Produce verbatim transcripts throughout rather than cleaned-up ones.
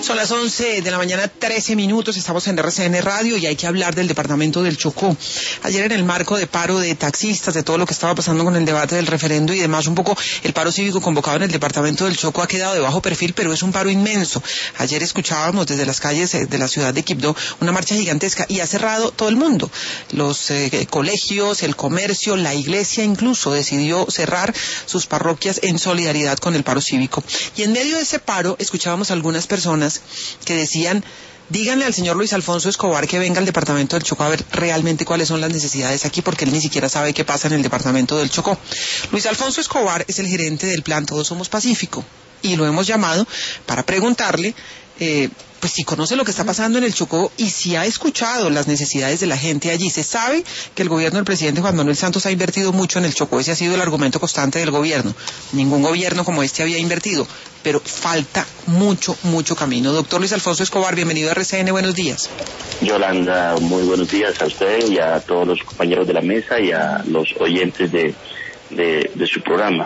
Son las once de la mañana, trece minutos, estamos en R C N Radio y hay que hablar del departamento del Chocó. Ayer, en el marco de paro de taxistas, de todo lo que estaba pasando con el debate del referendo y demás, un poco el paro cívico convocado en el departamento del Chocó ha quedado de bajo perfil, pero es un paro inmenso. Ayer escuchábamos desde las calles de la ciudad de Quibdó una marcha gigantesca y ha cerrado todo el mundo. Los eh, colegios, el comercio, la iglesia incluso decidió cerrar sus parroquias en solidaridad con el paro cívico. Y en medio de ese paro escuchábamos a algunas personas que decían: díganle al señor Luis Alfonso Escobar que venga al departamento del Chocó a ver realmente cuáles son las necesidades aquí, porque él ni siquiera sabe qué pasa en el departamento del Chocó. Luis Alfonso Escobar es el gerente del plan Todos Somos Pacífico y lo hemos llamado para preguntarle eh, pues si conoce lo que está pasando en el Chocó y si ha escuchado las necesidades de la gente allí. Se sabe que el gobierno del presidente Juan Manuel Santos ha invertido mucho en el Chocó, ese ha sido el argumento constante del gobierno. Ningún gobierno como este había invertido, pero falta mucho, mucho camino. Doctor Luis Alfonso Escobar, bienvenido a R C N, buenos días. Yolanda, muy buenos días a usted y a todos los compañeros de la mesa y a los oyentes de, de, de su programa.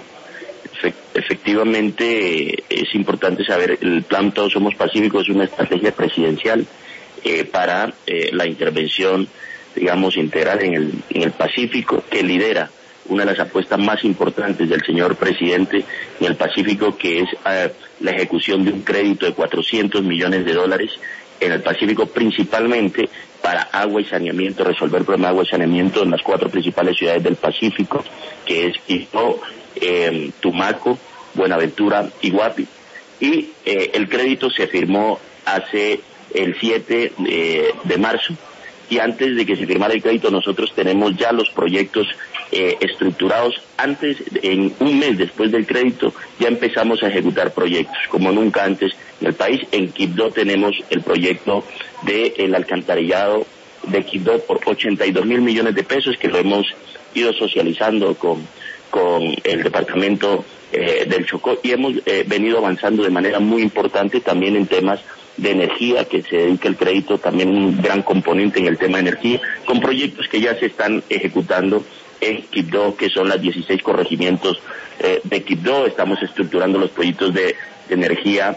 Efectivamente, es importante saber, el plan Todos Somos Pacífico es una estrategia presidencial eh, para eh, la intervención, digamos, integral en el, en el Pacífico, que lidera una de las apuestas más importantes del señor presidente en el Pacífico, que es eh, la ejecución de un crédito de cuatrocientos millones de dólares en el Pacífico, principalmente para agua y saneamiento, resolver el problema de agua y saneamiento en las cuatro principales ciudades del Pacífico, que es Quibdó, eh, Tumaco, Buenaventura y Guapi. Y eh, el crédito se firmó hace el siete eh, de marzo, y antes de que se firmara el crédito nosotros tenemos ya los proyectos eh, estructurados. Antes, en un mes después del crédito, ya empezamos a ejecutar proyectos, como nunca antes en el país. En Quibdó tenemos el proyecto del alcantarillado de Quibdó por ochenta y dos mil millones de pesos, que lo hemos ido socializando con, con el departamento eh, del Chocó, y hemos eh, venido avanzando de manera muy importante también en temas de energía, que se dedica el crédito, también un gran componente en el tema de energía, con proyectos que ya se están ejecutando en Quibdó, que son las dieciséis corregimientos eh, de Quibdó. Estamos estructurando los proyectos de, de energía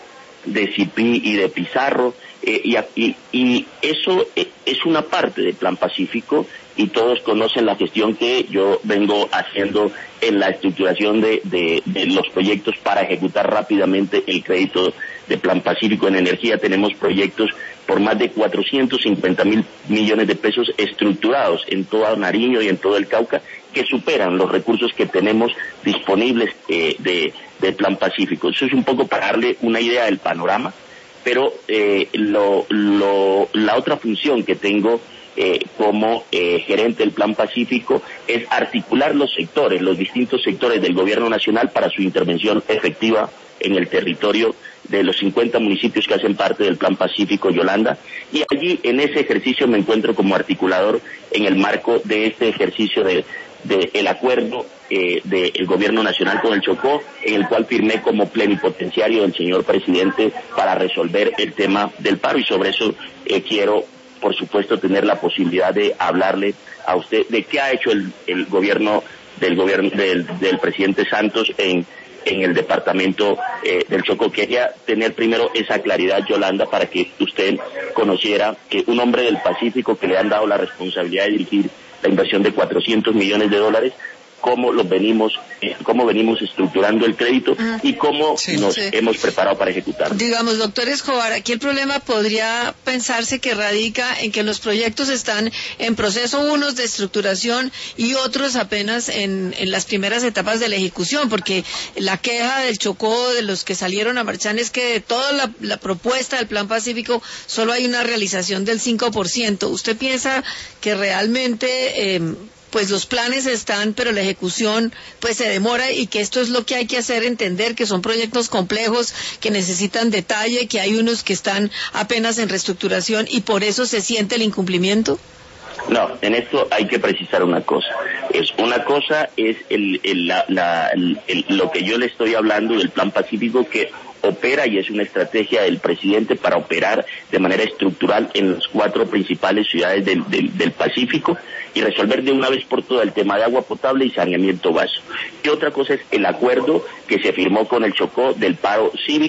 de Cipí y de Pizarro, eh, y, y, y eso eh, es una parte del Plan Pacífico, y todos conocen la gestión que yo vengo haciendo en la estructuración de, de, de los proyectos para ejecutar rápidamente el crédito de Plan Pacífico. En energía tenemos proyectos por más de cuatrocientos cincuenta mil millones de pesos estructurados en todo Nariño y en todo el Cauca, que superan los recursos que tenemos disponibles eh, de, de Plan Pacífico. Eso es un poco para darle una idea del panorama, pero eh, lo, lo, la otra función que tengo Eh, como eh, gerente del Plan Pacífico es articular los sectores, los distintos sectores del gobierno nacional para su intervención efectiva en el territorio de los cincuenta municipios que hacen parte del Plan Pacífico, Yolanda, y allí en ese ejercicio me encuentro como articulador en el marco de este ejercicio de, de el acuerdo eh, del gobierno nacional con el Chocó, en el cual firmé como plenipotenciario del señor presidente para resolver el tema del paro, y sobre eso eh, quiero por supuesto tener la posibilidad de hablarle a usted de qué ha hecho el, el gobierno del gobierno del, del presidente Santos en en el departamento eh, del Chocó. Quería tener primero esa claridad, Yolanda, para que usted conociera que un hombre del Pacífico, que le han dado la responsabilidad de dirigir la inversión de cuatrocientos millones de dólares, cómo los venimos, eh, cómo venimos estructurando el crédito uh-huh. y cómo sí, nos sí. hemos preparado para ejecutar. Digamos, doctor Escobar, aquí el problema podría pensarse que radica en que los proyectos están en proceso, unos de estructuración y otros apenas en, en las primeras etapas de la ejecución, porque la queja del Chocó, de los que salieron a marchar, es que de toda la, la propuesta del Plan Pacífico solo hay una realización del cinco por ciento. ¿Usted piensa que realmente eh, pues los planes están, pero la ejecución pues se demora, y que esto es lo que hay que hacer entender, que son proyectos complejos, que necesitan detalle, que hay unos que están apenas en reestructuración y por eso se siente el incumplimiento? No, en esto hay que precisar una cosa. Es una cosa es el, el, la, la, el, el, lo que yo le estoy hablando del Plan Pacífico, que opera y es una estrategia del presidente para operar de manera estructural en las cuatro principales ciudades del, del, del Pacífico y resolver de una vez por todas el tema de agua potable y saneamiento básico. Y otra cosa es el acuerdo que se firmó con el Chocó del paro cívico,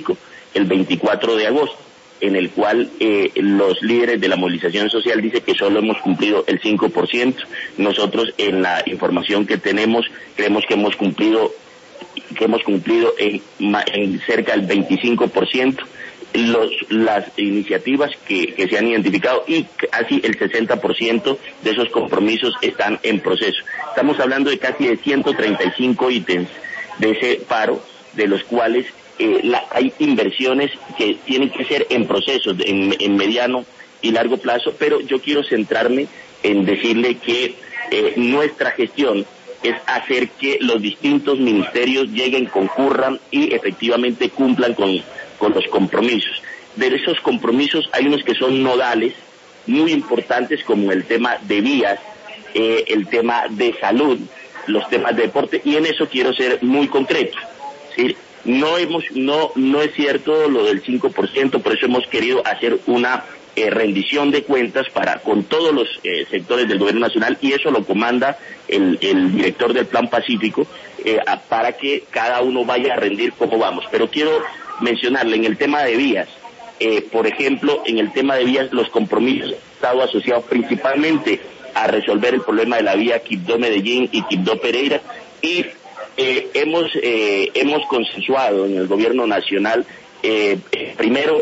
el veinticuatro de agosto, en el cual eh, los líderes de la movilización social dicen que solo hemos cumplido el cinco por ciento. Nosotros, en la información que tenemos, creemos que hemos cumplido que hemos cumplido en, en cerca del veinticinco por ciento. Los, las iniciativas que, que se han identificado, y casi el sesenta por ciento de esos compromisos están en proceso. Estamos hablando de casi de ciento treinta y cinco ítems de ese paro, de los cuales eh, la, hay inversiones que tienen que ser en proceso, en, en mediano y largo plazo, pero yo quiero centrarme en decirle que eh, nuestra gestión es hacer que los distintos ministerios lleguen, concurran y efectivamente cumplan con con los compromisos. De esos compromisos hay unos que son nodales, muy importantes, como el tema de vías, eh, el tema de salud, los temas de deporte, y en eso quiero ser muy concreto. ¿Sí? No hemos, no, no es cierto lo del cinco por ciento, por eso hemos querido hacer una eh, rendición de cuentas para con todos los eh, sectores del gobierno nacional, y eso lo comanda el, el director del Plan Pacífico, eh, a, para que cada uno vaya a rendir cómo vamos. Pero quiero mencionarle en el tema de vías, eh, por ejemplo, en el tema de vías, los compromisos han estado asociados principalmente a resolver el problema de la vía Quibdó-Medellín y Quibdó-Pereira, y eh, hemos eh, hemos consensuado en el gobierno nacional, eh, eh, primero,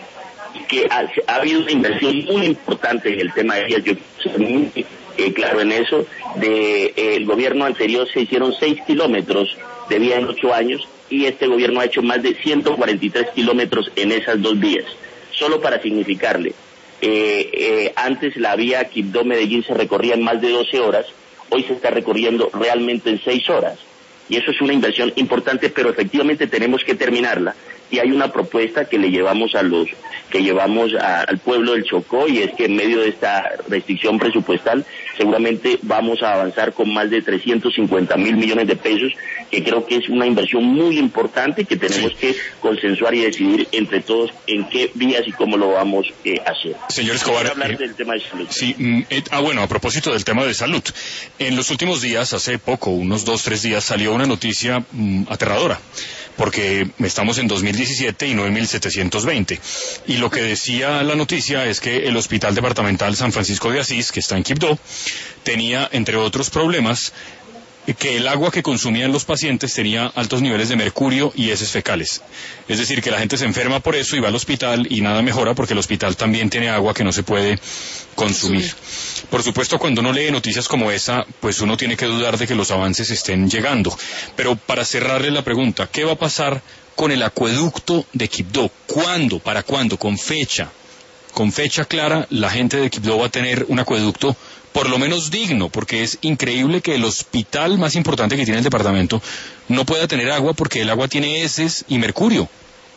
que ha, ha habido una inversión muy importante en el tema de vías. Yo soy muy eh, claro en eso. De eh, el gobierno anterior se hicieron seis kilómetros de vía en ocho años, y este gobierno ha hecho más de ciento cuarenta y tres kilómetros en esas dos vías. Solo para significarle, eh, eh, antes la vía Quibdó-Medellín se recorría en más de doce horas, hoy se está recorriendo realmente en seis horas. Y eso es una inversión importante, pero efectivamente tenemos que terminarla. Y hay una propuesta que le llevamos a los, que llevamos a, al pueblo del Chocó, y es que en medio de esta restricción presupuestal seguramente vamos a avanzar con más de trescientos cincuenta mil millones de pesos, que creo que es una inversión muy importante que tenemos sí. que consensuar y decidir entre todos en qué vías y cómo lo vamos eh, a hacer. Señor Escobar, hablar eh, del tema de salud. Sí, eh, ah bueno, a propósito del tema de salud, en los últimos días, hace poco, unos dos, tres días, salió una noticia mm, aterradora, porque estamos en dos mil diecisiete y no en mil setecientos veinte. Y lo que decía la noticia es que el Hospital Departamental San Francisco de Asís, que está en Quibdó, tenía, entre otros problemas, que el agua que consumían los pacientes tenía altos niveles de mercurio y heces fecales. Es decir, que la gente se enferma por eso y va al hospital y nada mejora, porque el hospital también tiene agua que no se puede consumir. Por supuesto, cuando uno lee noticias como esa, pues uno tiene que dudar de que los avances estén llegando. Pero para cerrarle la pregunta, ¿qué va a pasar con el acueducto de Quibdó? ¿Cuándo? ¿Para cuándo? Con fecha. Con fecha clara, la gente de Quibdó va a tener un acueducto por lo menos digno, porque es increíble que el hospital más importante que tiene el departamento no pueda tener agua porque el agua tiene heces y mercurio.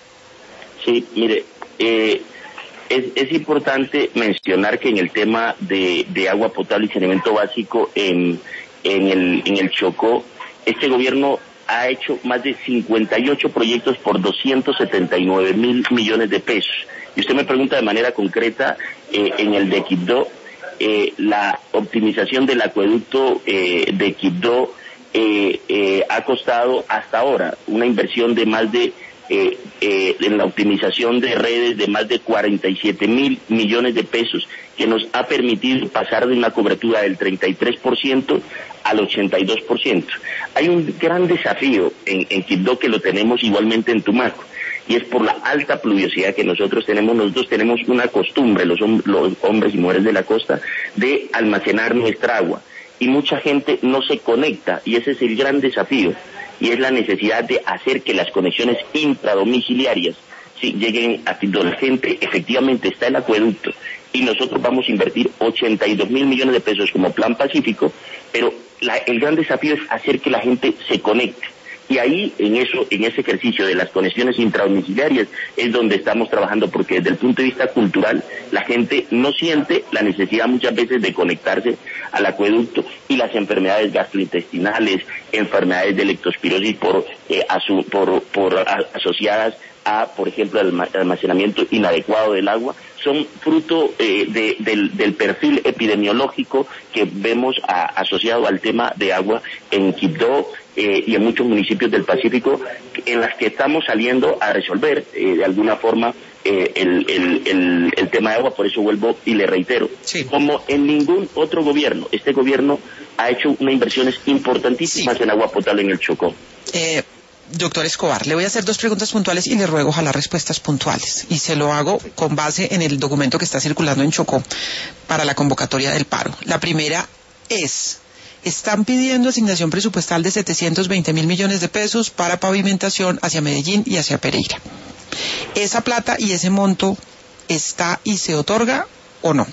Sí, mire, eh, es, es importante mencionar que en el tema de, de agua potable y saneamiento básico en, en, el, en el Chocó, este gobierno ha hecho más de cincuenta y ocho proyectos por doscientos setenta y nueve mil millones de pesos. Y usted me pregunta de manera concreta, eh, en el de Quibdó, Eh, la optimización del acueducto eh, de Quibdó eh, eh, ha costado hasta ahora una inversión de más de, eh, eh, en la optimización de redes de más de cuarenta y siete mil millones de pesos, que nos ha permitido pasar de una cobertura del treinta y tres por ciento al ochenta y dos por ciento. Hay un gran desafío en, en Quibdó, que lo tenemos igualmente en Tumaco, y es por la alta pluviosidad que nosotros tenemos. Nosotros tenemos una costumbre, los, hom los hombres y mujeres de la costa, de almacenar nuestra agua, y mucha gente no se conecta, y ese es el gran desafío, y es la necesidad de hacer que las conexiones intradomiciliarias sí, lleguen a donde la gente efectivamente está el acueducto, y nosotros vamos a invertir ochenta y dos mil millones de pesos como Plan Pacífico, pero la, el gran desafío es hacer que la gente se conecte. Y ahí, en eso, en ese ejercicio de las conexiones intradomiciliarias, es donde estamos trabajando, porque desde el punto de vista cultural, la gente no siente la necesidad muchas veces de conectarse al acueducto, y las enfermedades gastrointestinales, enfermedades de leptospirosis por, eh, asu, por, por a, asociadas a, por ejemplo, el almacenamiento inadecuado del agua, son fruto eh, de, del, del perfil epidemiológico que vemos a, asociado al tema de agua en Quibdó, eh, y en muchos municipios del Pacífico en las que estamos saliendo a resolver eh, de alguna forma eh, el, el, el, el tema de agua. Por eso vuelvo y le reitero, sí. Como en ningún otro gobierno, este gobierno ha hecho unas inversiones importantísimas sí. en agua potable en el Chocó. Eh... Doctor Escobar, le voy a hacer dos preguntas puntuales y le ruego ojalá respuestas puntuales. Y se lo hago con base en el documento que está circulando en Chocó para la convocatoria del paro. La primera es, están pidiendo asignación presupuestal de setecientos veinte mil millones de pesos para pavimentación hacia Medellín y hacia Pereira. ¿Esa plata y ese monto está y se otorga o no?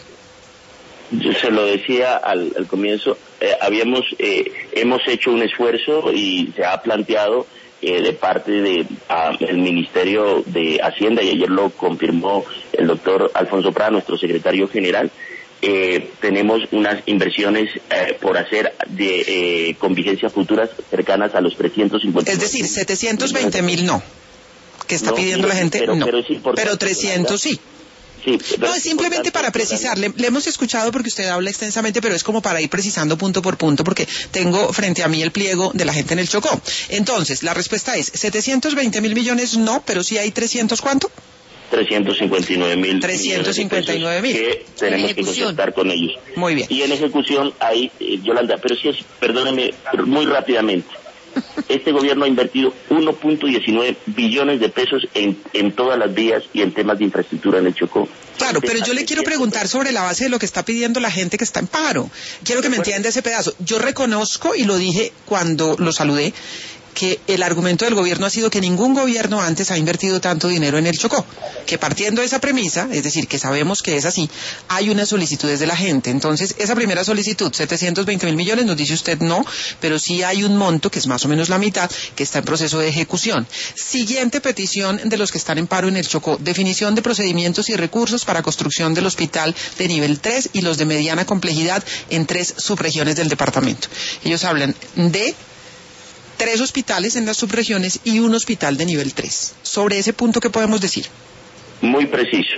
Yo se lo decía al, al comienzo, eh, habíamos, eh, hemos hecho un esfuerzo y se ha planteado Eh, de parte del de, Ministerio de Hacienda, y ayer lo confirmó el doctor Alfonso Prada, nuestro secretario general. Eh, tenemos unas inversiones eh, por hacer de, eh, con vigencias futuras cercanas a los trescientos cincuenta. Es decir, setecientos veinte mil no, que está no, pidiendo la gente, pero, no, pero, es pero trescientos sí. Sí, no, es simplemente para precisar, le, le hemos escuchado porque usted habla extensamente, pero es como para ir precisando punto por punto, porque tengo frente a mí el pliego de la gente en el Chocó. Entonces, la respuesta es, setecientos veinte mil millones no, pero sí hay trescientos, ¿cuánto? trescientos cincuenta y nueve mil. trescientos cincuenta y nueve mil. Que tenemos que consultar con ellos. Muy bien. Y en ejecución hay, eh, Yolanda, pero sí es, perdóneme, muy rápidamente. Este gobierno ha invertido uno punto diecinueve billones de pesos en, en todas las vías y en temas de infraestructura en el Chocó. Claro, pero yo le quiero preguntar sobre la base de lo que está pidiendo la gente que está en paro. Quiero que me entienda ese pedazo. Yo reconozco, y lo dije cuando lo saludé, que el argumento del gobierno ha sido que ningún gobierno antes ha invertido tanto dinero en el Chocó, que partiendo de esa premisa, es decir, que sabemos que es así, hay unas solicitudes de la gente. Entonces, esa primera solicitud, setecientos veinte mil millones, nos dice usted no, pero sí hay un monto, que es más o menos la mitad, que está en proceso de ejecución. Siguiente petición de los que están en paro en el Chocó, definición de procedimientos y recursos para construcción del hospital de nivel tres y los de mediana complejidad en tres subregiones del departamento. Ellos hablan de tres hospitales en las subregiones y un hospital de nivel tres. Sobre ese punto, ¿qué podemos decir? Muy preciso.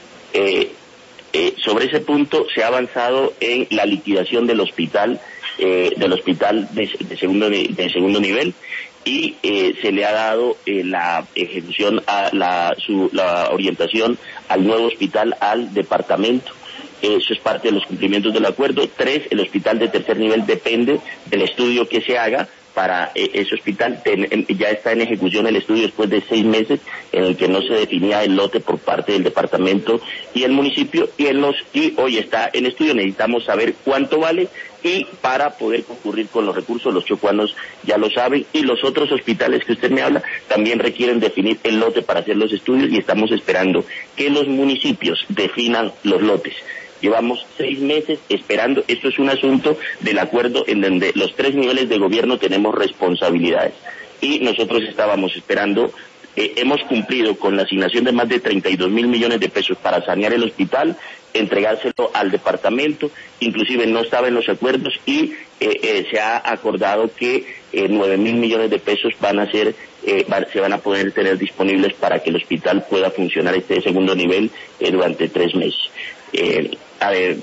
Eh, eh, sobre ese punto se ha avanzado en la liquidación del hospital, eh, del hospital de, de, segundo, de segundo nivel, y eh, se le ha dado eh, la ejecución, a la, su, la orientación al nuevo hospital, al departamento. Eso es parte de los cumplimientos del acuerdo. Tres, el hospital de tercer nivel depende del estudio que se haga para eh, ese hospital. Ten, en, ya está en ejecución el estudio después de seis meses en el que no se definía el lote por parte del departamento y el municipio, y, en los, y hoy está en estudio. Necesitamos saber cuánto vale, y para poder concurrir con los recursos, los chocuanos ya lo saben, y los otros hospitales que usted me habla también requieren definir el lote para hacer los estudios, y estamos esperando que los municipios definan los lotes. Llevamos seis meses esperando. Esto es un asunto del acuerdo en donde los tres niveles de gobierno tenemos responsabilidades, y nosotros estábamos esperando. Eh, hemos cumplido con la asignación de más de treinta y dos mil millones de pesos para sanear el hospital, entregárselo al departamento, inclusive no estaba en los acuerdos, y eh, eh, se ha acordado que eh, nueve mil millones de pesos van a ser, eh, van, se van a poder tener disponibles para que el hospital pueda funcionar, este segundo nivel, eh, durante tres meses. Eh, a ver.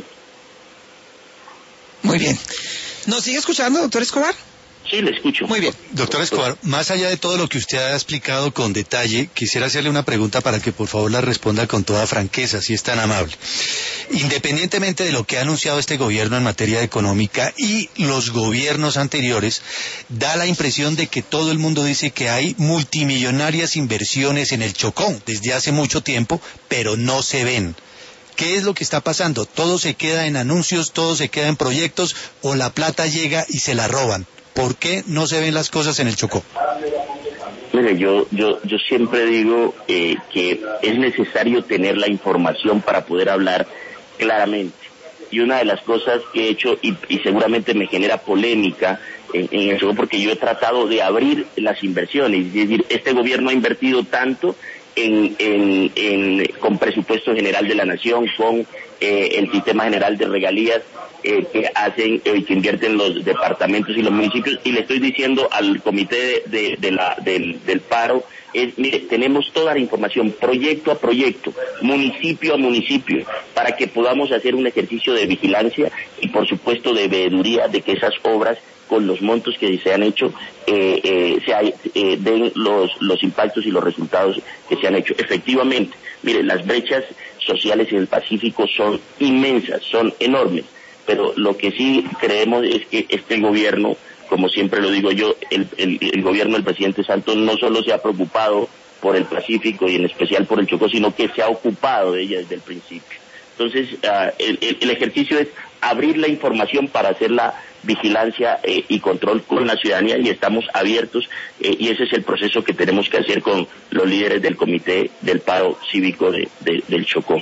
Muy bien. ¿Nos sigue escuchando, doctor Escobar? Sí, le escucho. Muy bien. Doctor Escobar, más allá de todo lo que usted ha explicado con detalle, quisiera hacerle una pregunta para que por favor la responda con toda franqueza, si es tan amable. Independientemente de lo que ha anunciado este gobierno en materia económica y los gobiernos anteriores, da la impresión de que todo el mundo dice que hay multimillonarias inversiones en el Chocó desde hace mucho tiempo, pero no se ven. ¿Qué es lo que está pasando? ¿Todo se queda en anuncios, todo se queda en proyectos, o la plata llega y se la roban? ¿Por qué no se ven las cosas en el Chocó? Mire, yo yo yo siempre digo eh, que es necesario tener la información para poder hablar claramente. Y una de las cosas que he hecho, y, y seguramente me genera polémica en, en el Chocó, porque yo he tratado de abrir las inversiones, es decir, este gobierno ha invertido tanto en, en, en con presupuesto general de la nación, con eh, el sistema general de regalías, Eh, que hacen, eh, que invierten los departamentos y los municipios, y le estoy diciendo al comité de, de, de la, del, del paro, es, mire, tenemos toda la información, proyecto a proyecto, municipio a municipio, para que podamos hacer un ejercicio de vigilancia y por supuesto de veeduría de que esas obras con los montos que se han hecho, eh, eh, se hay, eh, den los, los impactos y los resultados que se han hecho. Efectivamente, mire, las brechas sociales en el Pacífico son inmensas, son enormes, pero lo que sí creemos es que este gobierno, como siempre lo digo yo, el, el, el gobierno del presidente Santos no solo se ha preocupado por el Pacífico y en especial por el Chocó, sino que se ha ocupado de ella desde el principio. Entonces, uh, el, el, el ejercicio es abrir la información para hacer la vigilancia eh, y control con la ciudadanía, y estamos abiertos, eh, y ese es el proceso que tenemos que hacer con los líderes del Comité del Paro Cívico de, de, del Chocó.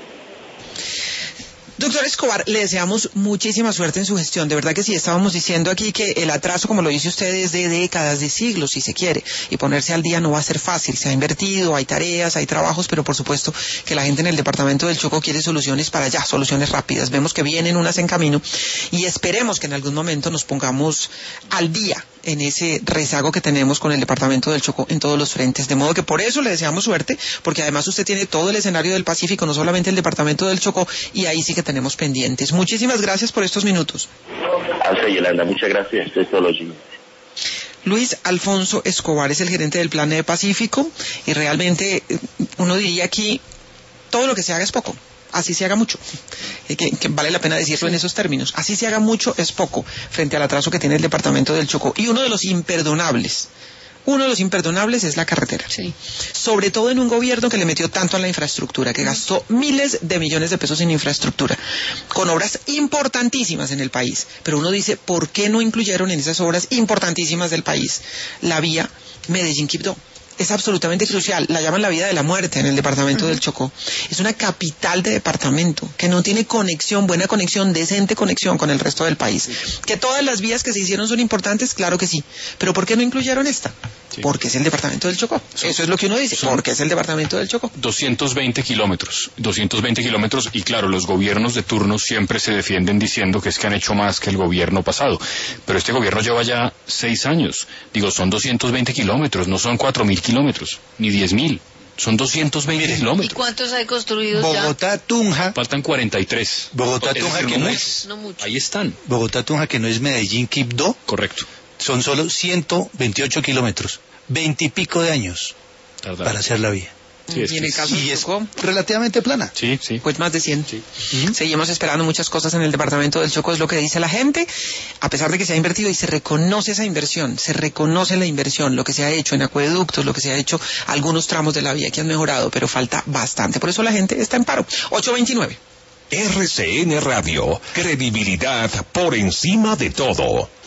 Doctor Escobar, le deseamos muchísima suerte en su gestión. De verdad que sí, estábamos diciendo aquí que el atraso, como lo dice usted, es de décadas, de siglos, si se quiere, y ponerse al día no va a ser fácil. Se ha invertido, hay tareas, hay trabajos, pero por supuesto que la gente en el departamento del Chocó quiere soluciones para allá, soluciones rápidas. Vemos que vienen unas en camino y esperemos que en algún momento nos pongamos al día en ese rezago que tenemos con el departamento del Chocó en todos los frentes. De modo que por eso le deseamos suerte, porque además usted tiene todo el escenario del Pacífico, no solamente el departamento del Chocó, y ahí sí que tenemos pendientes. Muchísimas gracias por estos minutos. A usted, Yolanda, muchas gracias. Esto es todo lo siguiente. Luis Alfonso Escobar es el gerente del Plan de Pacífico, y realmente uno diría aquí, todo lo que se haga es poco. Así se haga mucho, que, que vale la pena decirlo en esos términos, así se haga mucho es poco frente al atraso que tiene el departamento del Chocó. Y uno de los imperdonables, uno de los imperdonables es la carretera. Sí. Sobre todo en un gobierno que le metió tanto a la infraestructura, que gastó miles de millones de pesos en infraestructura, con obras importantísimas en el país. Pero uno dice, ¿por qué no incluyeron en esas obras importantísimas del país la vía Medellín-Quibdó? Es absolutamente crucial, la llaman la vía de la muerte en el departamento uh-huh. del Chocó. Es una capital de departamento que no tiene conexión, buena conexión, decente conexión con el resto del país. Sí. Que todas las vías que se hicieron son importantes, claro que sí, pero ¿por qué no incluyeron esta? Sí. Porque es el departamento del Chocó. Son, Eso es lo que uno dice, porque es el departamento del Chocó. doscientos veinte kilómetros, doscientos veinte kilómetros, y claro, los gobiernos de turno siempre se defienden diciendo que es que han hecho más que el gobierno pasado, pero este gobierno lleva ya seis años. Digo, son doscientos veinte kilómetros, no son cuatro mil kilómetros, ni diez mil. Son doscientos veinte Mire, kilómetros. ¿Y cuántos hay construidos Bogotá, ya? Tunja. Faltan cuarenta y tres. Bogotá, Tunja, decir, que no no es. No mucho. Ahí están. Bogotá, Tunja, que no es Medellín, Quibdó. Correcto. Son solo ciento veintiocho kilómetros. Veintipico de años Tardar. para hacer la vía. Sí, es y en el caso y de Chocó, es relativamente plana. Sí, sí. Pues más de cien. Sí. Uh-huh. Seguimos esperando muchas cosas en el departamento del Chocó, es lo que dice la gente, a pesar de que se ha invertido y se reconoce esa inversión, se reconoce la inversión, lo que se ha hecho en acueductos, lo que se ha hecho, algunos tramos de la vía que han mejorado, pero falta bastante. Por eso la gente está en paro. ocho veintinueve. R C N Radio, credibilidad por encima de todo.